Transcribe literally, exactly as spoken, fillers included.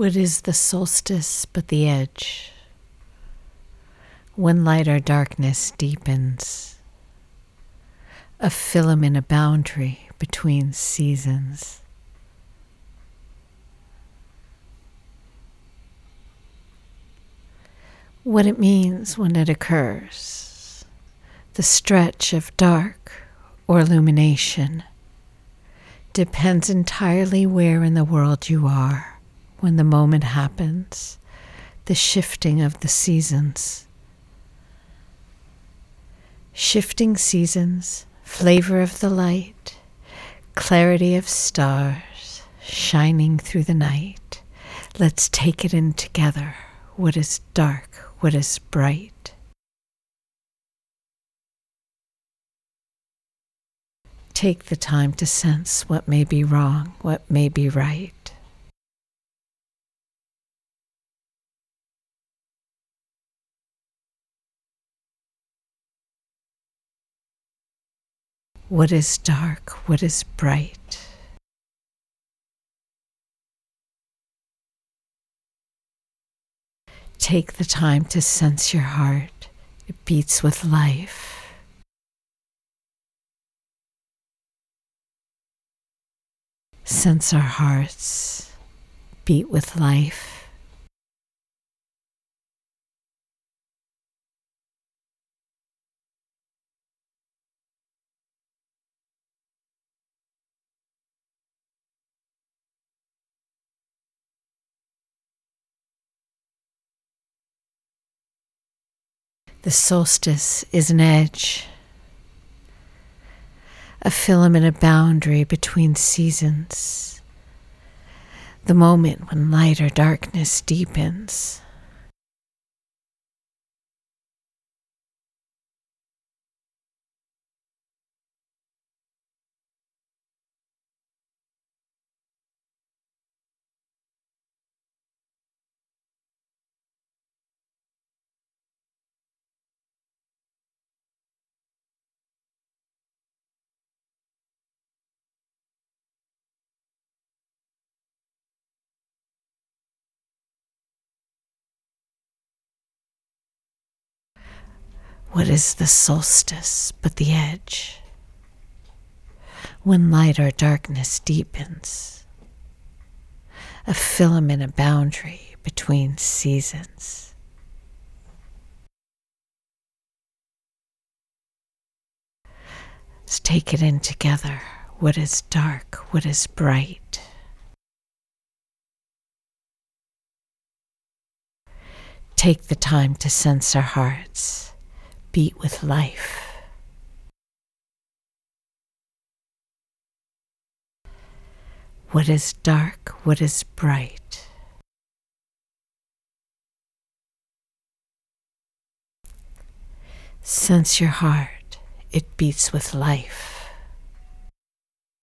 What is the solstice but the edge? When light or darkness deepens, a filament, a boundary between seasons. What it means when it occurs, the stretch of dark or illumination, depends entirely where in the world you are when the moment happens, the shifting of the seasons. Shifting seasons, flavor of the light, clarity of stars shining through the night. Let's take it in together. What is dark, what is bright. Take the time to sense what may be wrong, what may be right. What is dark, what is bright. Take the time to sense your heart. It beats with life. Sense our hearts beat with life. The solstice is an edge, a filament, a boundary between seasons, the moment when light or darkness deepens. What is the solstice but the edge? When light or darkness deepens, a filament, a boundary between seasons. Let's take it in together. What is dark, what is bright. Take the time to sense our hearts beat with life. What is dark, what is bright. Sense your heart, it beats with life.